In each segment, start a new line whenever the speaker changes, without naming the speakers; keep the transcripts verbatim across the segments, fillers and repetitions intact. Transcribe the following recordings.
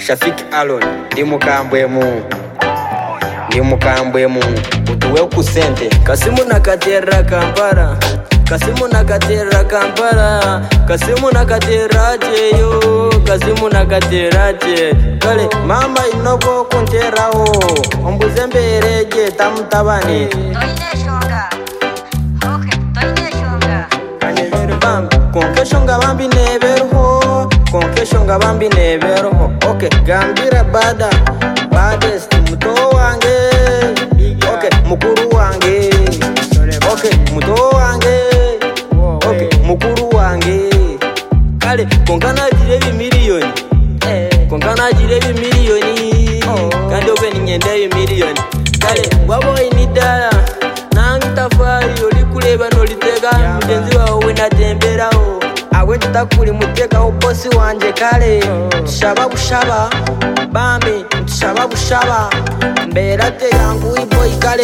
Shafik Alon ndi mukambwe mu ndi mukambwe mu utuwe ku sente
Kasimu nakatera Kampala Kasimu nakatera Kampala Kasimu nakatera cheyo Kasimu nakatera che Kale mama inoko kunteraho Ombuze mbereje tamutabani
Toineshonga Okay, toineshonga
Kanevere bambi Konkeshonga bambi neverho Konkeshonga bambi neverho Okay, gambira bada Badest muto wange Okay, mukuru wange Okay, muto wange Okay, mukuru wange Kale, konkana jirebi miliyoni Konkana jirebi miliyoni Kandi ope ninyende miliyoni Kale, wabo inidala Nangi tafari oli kuleba nolitega Mtenzi wawe natemberaho Awe tutakuli muteka uposi wanje kale Tushaba bushaba Bambi, tushaba bushaba Mbera te yangu iboy kale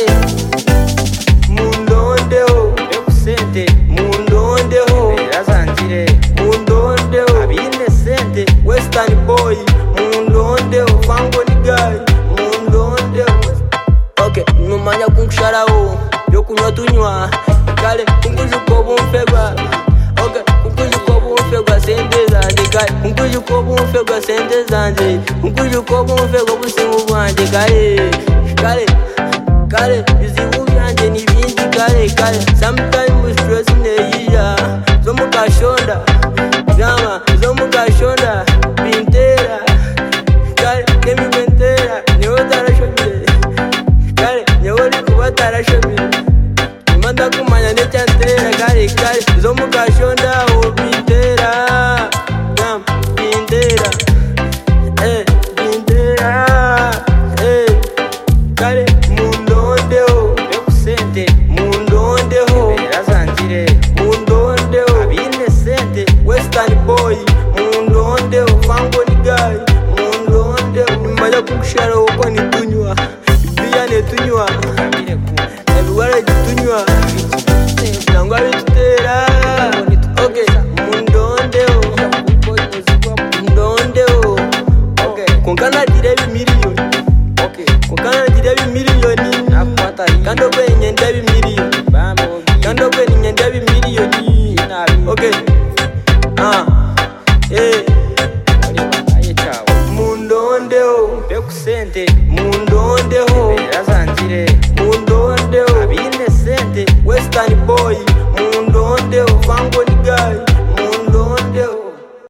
Mundondeho Ekusente Mundondeho Mbera zanjire Mundondeho Abine sente Western boy Mundondeho Fango ni guy Mundondeho Okay, numanya kunkusharaho Yo kunywa tunywa Kale, kunkujuko bumfegwa Okay, kunkujuko bumfegwa sente zanje kale Kunkujuko bumfegwa sente zanje Kunkujuko bumfegwa busimu bwanje kale Kale, kale, bizibu byanje ni bingi kale kale Sometimes